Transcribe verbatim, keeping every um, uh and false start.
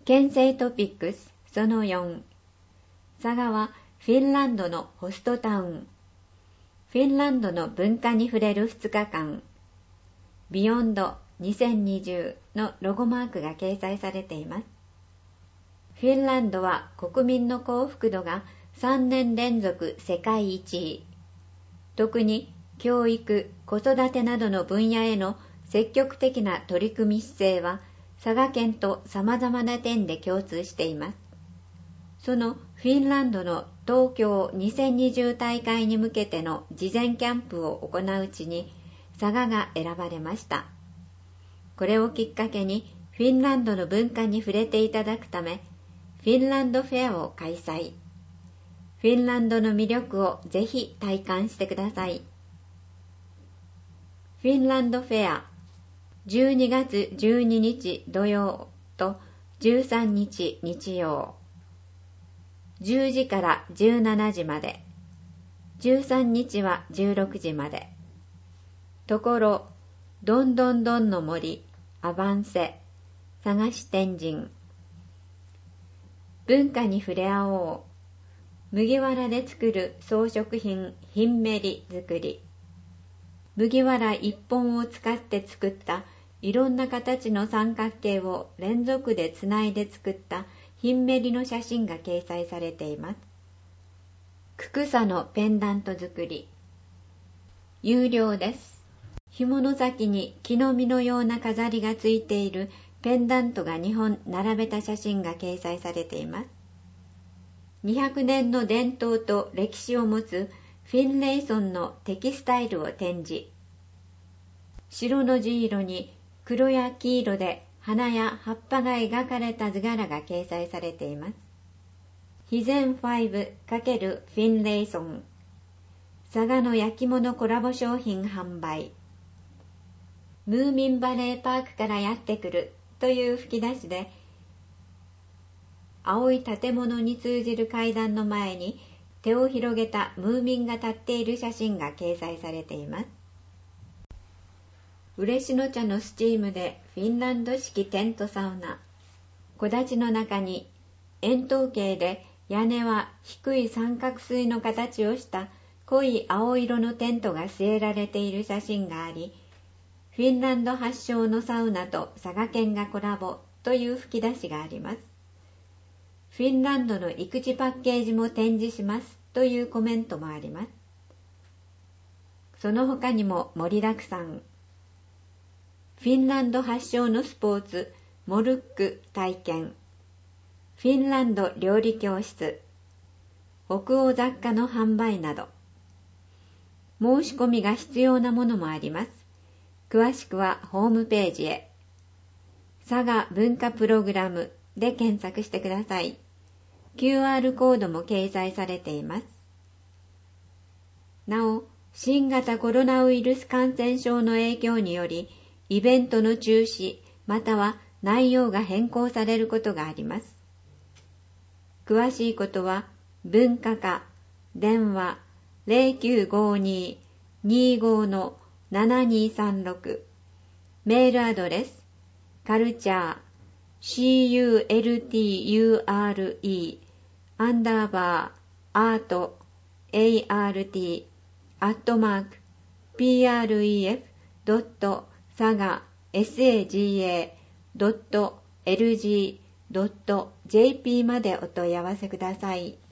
県政トピックスそのよん。佐賀はフィンランドのホストタウン。フィンランドの文化に触れるふつかかん。ビヨンドにせんにじゅうのロゴマークが掲載されています。フィンランドは国民の幸福度がさんねん連続世界一位。特に教育、子育てなどの分野への積極的な取り組み姿勢は佐賀県と様々な点で共通しています。そのフィンランドの東京にせんにじゅう大会に向けての事前キャンプを行ううちに佐賀が選ばれました。これをきっかけにフィンランドの文化に触れていただくため、フィンランドフェアを開催。フィンランドの魅力をぜひ体感してください。フィンランドフェアじゅうにがつじゅうににち土曜とじゅうさんにち日曜。じゅうじからじゅうしちじまで。じゅうさんにちはじゅうろくじまで。ところ、どんどんどんの森、アバンセ、佐賀市天神。文化に触れ合おう。麦わらで作る装飾品、ヒンメリ作り。麦わら一本を使って作ったいろんな形の三角形を連続でつないで作ったヒンメリの写真が掲載されています。ククサのペンダント作り。有料です。紐の先に木の実のような飾りがついているペンダントがにほん並べた写真が掲載されています。にひゃくねんの伝統と歴史を持つフィンレイソンのテキスタイルを展示。白の地色に黒や黄色で花や葉っぱが描かれた図柄が掲載されています。ヒゼン ファイブ×フィンレイソン。佐賀の焼き物コラボ商品販売。ムーミンバレーパークからやってくるという吹き出しで、青い建物に通じる階段の前に手を広げたムーミンが立っている写真が掲載されています。嬉野茶のスチームでフィンランド式テントサウナ。木立の中に円筒形で屋根は低い三角錐の形をした濃い青色のテントが据えられている写真があり、フィンランド発祥のサウナと佐賀県がコラボという吹き出しがあります。フィンランドの育児パッケージも展示しますというコメントもあります。その他にも盛りだくさん。フィンランド発祥のスポーツ、モルック体験。フィンランド料理教室。北欧雑貨の販売など。申し込みが必要なものもあります。詳しくはホームページへ。佐賀文化プログラムで検索してください。キューアール コードも掲載されています。なお、新型コロナウイルス感染症の影響により、イベントの中止または内容が変更されることがあります。詳しいことは文化課電話 ゼロきゅうごに にーご のななにーさんろく メールアドレスカルチャー シーユーエルティーユーアールイー アンダーバーアート エーアールティー アットマーク ピーアールイーエフ ドット佐賀 サガ ドット エルジー ドット ジェーピー までお問い合わせください。